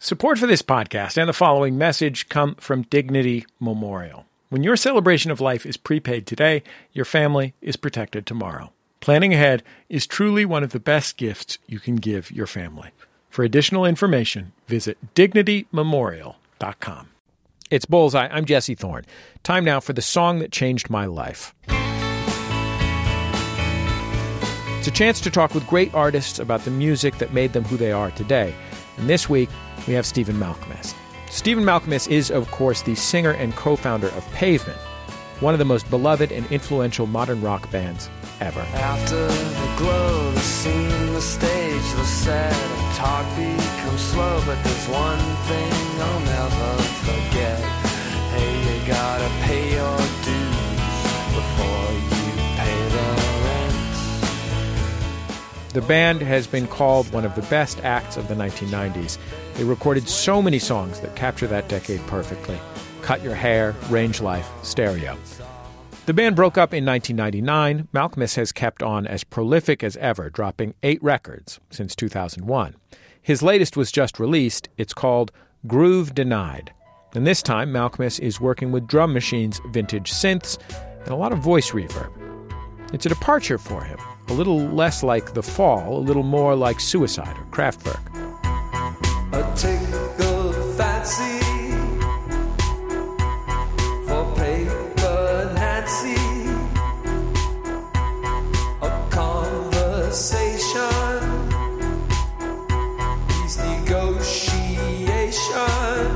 Support for this podcast and the following message come from Dignity Memorial. When your celebration of life is prepaid today, your family is protected tomorrow. Planning ahead is truly one of the best gifts you can give your family. For additional information, visit DignityMemorial.com. It's Bullseye. I'm Jesse Thorne. Time now for the song that changed my life. It's a chance to talk with great artists about the music that made them who they are today. And this week, we have Stephen Malkmus. Stephen Malkmus is, of course, the singer and co-founder of Pavement, one of the most beloved and influential modern rock bands ever. After the glow, the scene, the stage, the set, talk becomes slow, but there's one thing I'll never forget. Hey, you gotta pay your dues before you pay the rent. The band has been called one of the best acts of the 1990s. They recorded so many songs that capture that decade perfectly. Cut Your Hair, Range Life, Stereo. The band broke up in 1999. Malkmus has kept on as prolific as ever, dropping 8 records since 2001. His latest was just released. It's called Groove Denied. And this time, Malkmus is working with Drum Machine's vintage synths and a lot of voice reverb. It's a departure for him, a little less like The Fall, a little more like Suicide or Kraftwerk. A tickle fancy for paper Nancy, a conversation, peace negotiation.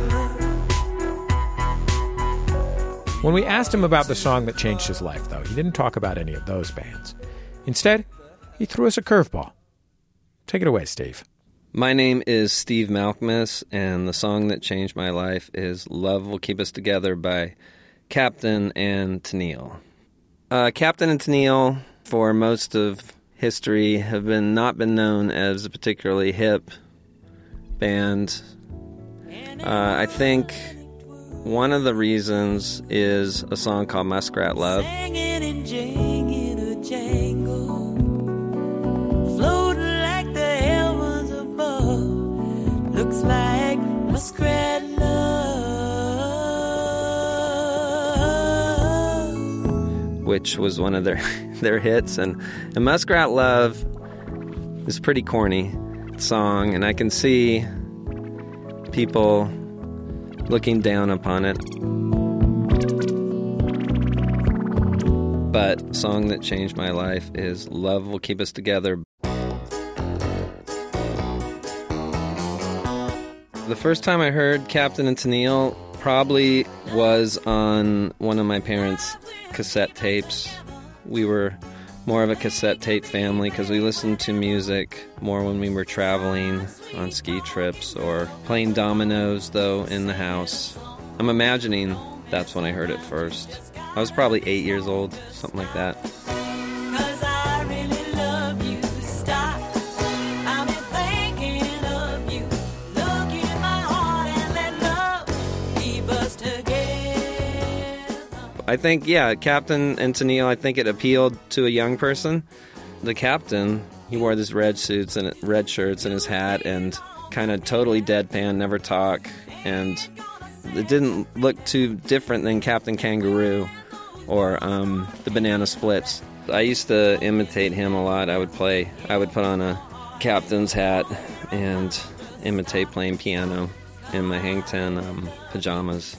When we asked him about the song that changed his life, though, he didn't talk about any of those bands. Instead, he threw us a curveball. Take it away, Steve. My name is Steve Malkmus, and the song that changed my life is Love Will Keep Us Together by Captain and Tennille. Captain and Tennille, for most of history, have not been known as a particularly hip band. I think one of the reasons is a song called Muskrat Love. Looks like muskrat love, which was one of their hits, and Muskrat Love is a pretty corny song, and I can see people looking down upon it. But the song that changed my life is Love Will Keep Us Together. The first time I heard Captain and Tennille probably was on one of my parents' cassette tapes. We were more of a cassette tape family because we listened to music more when we were traveling on ski trips or playing dominoes, though, in the house. I'm imagining that's when I heard it first. I was probably 8 years old, something like that. I think, Captain and Tennille, I think it appealed to a young person. The captain, he wore these red suits and red shirts and his hat and kind of totally deadpan, never talk. And it didn't look too different than Captain Kangaroo or the Banana Splits. I used to imitate him a lot. I would put on a captain's hat and imitate playing piano in my Hang Ten pajamas.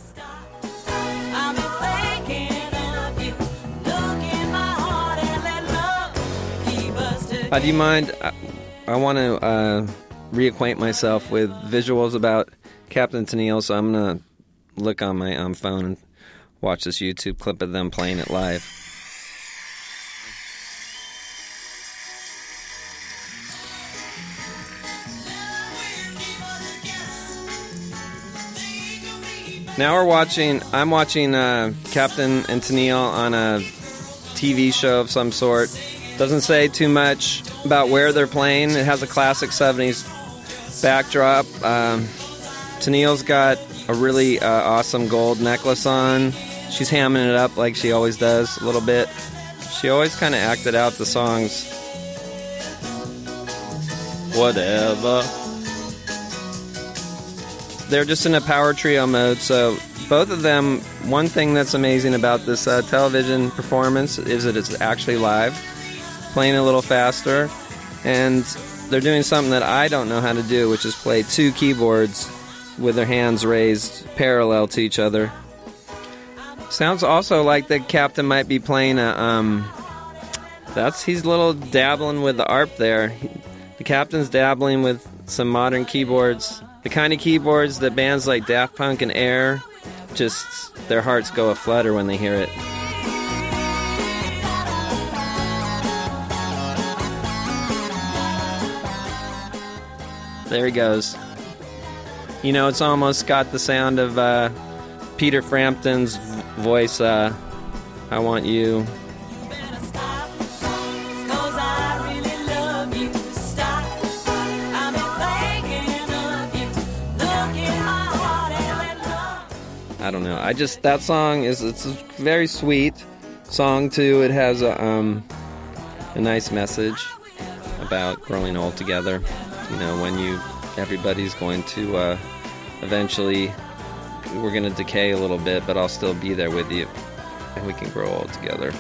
Do you mind? I want to reacquaint myself with visuals about Captain Tennille, so I'm going to look on my phone and watch this YouTube clip of them playing it live. Now I'm watching Captain and Tennille on a TV show of some sort. Doesn't say too much about where they're playing. It has a classic 70s backdrop. Tennille's got a really awesome gold necklace on. She's hamming it up like she always does a little bit. She always kind of acted out the songs. Whatever. they're just in a power trio mode. So both of them, one thing that's amazing about this television performance is that it's actually live, playing a little faster, and they're doing something that I don't know how to do, which is play two keyboards with their hands raised parallel to each other. Sounds also like the captain might be playing a he's a little dabbling with the ARP there. The captain's dabbling with some modern keyboards, the kind of keyboards that bands like Daft Punk and Air, just their hearts go aflutter when they hear it. There he goes. You know, it's almost got the sound of Peter Frampton's voice, I Want You. I don't know. That song it's a very sweet song too. It has a nice message about growing old together. You know, when everybody's going to eventually, we're going to decay a little bit, but I'll still be there with you, and we can grow old together.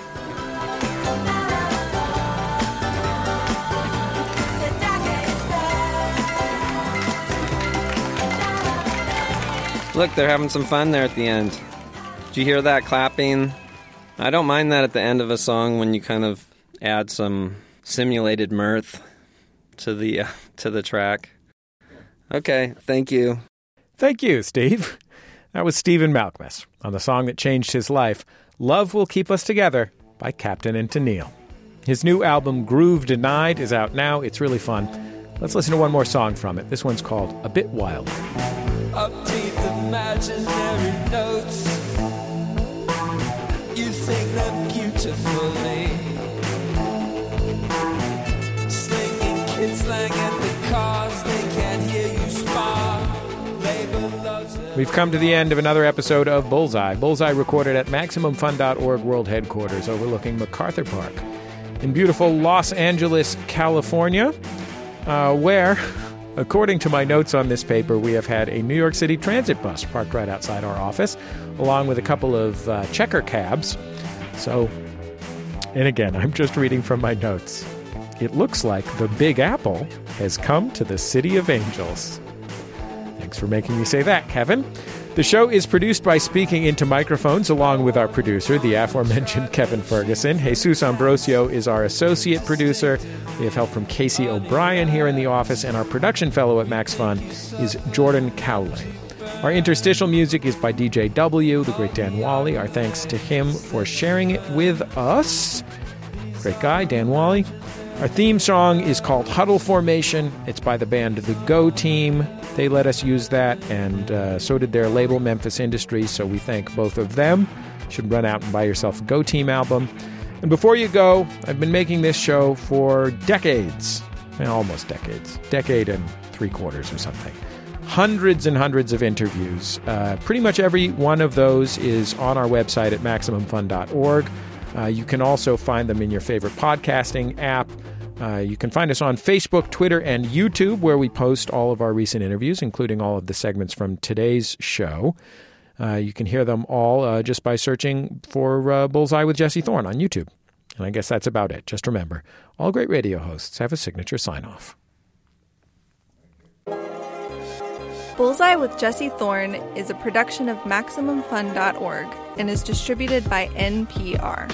Look, they're having some fun there at the end. Did you hear that clapping? I don't mind that at the end of a song when you kind of add some simulated mirth to the track. Okay, thank you. Thank you, Steve. That was Stephen Malkmus on the song that changed his life, Love Will Keep Us Together by Captain and Tennille. His new album, Groove Denied, is out now. It's really fun. Let's listen to one more song from it. This one's called A Bit Wild. Upbeat imaginary notes, you sing them beautifully, slinging kid slang at the cars, they can't hear you spar. Labor loves it. We've come to the end of another episode of Bullseye. Bullseye recorded at MaximumFun.org World Headquarters overlooking MacArthur Park in beautiful Los Angeles, California, where, according to my notes on this paper, we have had a New York City transit bus parked right outside our office, along with a couple of checker cabs. So, and again, I'm just reading from my notes. It looks like the Big Apple has come to the City of Angels. Thanks for making me say that, Kevin. The show is produced by Speaking Into Microphones, along with our producer, the aforementioned Kevin Ferguson. Jesus Ambrosio is our associate producer. We have help from Casey O'Brien here in the office, and our production fellow at Max Fun is Jordan Cowling. Our interstitial music is by DJ W, the great Dan Wally. Our thanks to him for sharing it with us. Great guy, Dan Wally. Our theme song is called Huddle Formation. It's by the band The Go Team. They let us use that, and so did their label, Memphis Industries, so we thank both of them. You should run out and buy yourself a Go Team album. And before you go, I've been making this show for decades. Well, almost decades. Decade and 3/4 or something. Hundreds and hundreds of interviews. Pretty much every one of those is on our website at MaximumFun.org. You can also find them in your favorite podcasting app. You can find us on Facebook, Twitter, and YouTube, where we post all of our recent interviews, including all of the segments from today's show. You can hear them all just by searching for Bullseye with Jesse Thorne on YouTube. And I guess that's about it. Just remember, all great radio hosts have a signature sign-off. Bullseye with Jesse Thorne is a production of MaximumFun.org and is distributed by NPR.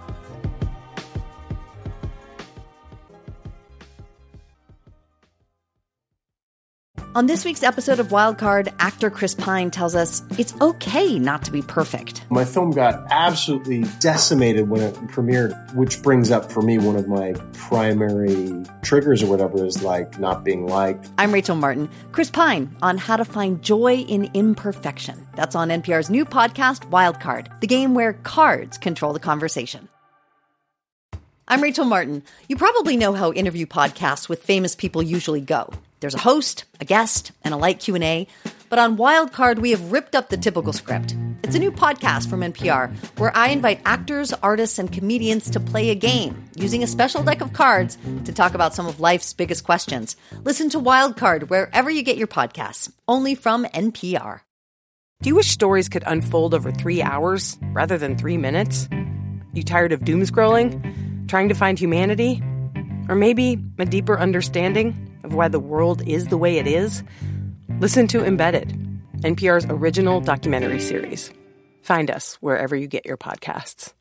On this week's episode of Wildcard, actor Chris Pine tells us it's okay not to be perfect. My film got absolutely decimated when it premiered, which brings up for me one of my primary triggers or whatever is like not being liked. I'm Rachel Martin. Chris Pine on how to find joy in imperfection. That's on NPR's new podcast, Wildcard, the game where cards control the conversation. I'm Rachel Martin. You probably know how interview podcasts with famous people usually go. There's a host, a guest, and a light Q&A. But on Wildcard, we have ripped up the typical script. It's a new podcast from NPR where I invite actors, artists, and comedians to play a game using a special deck of cards to talk about some of life's biggest questions. Listen to Wildcard wherever you get your podcasts, only from NPR. Do you wish stories could unfold over 3 hours rather than 3 minutes? You tired of doom scrolling? Trying to find humanity? Or maybe a deeper understanding of why the world is the way it is? Listen to Embedded, NPR's original documentary series. Find us wherever you get your podcasts.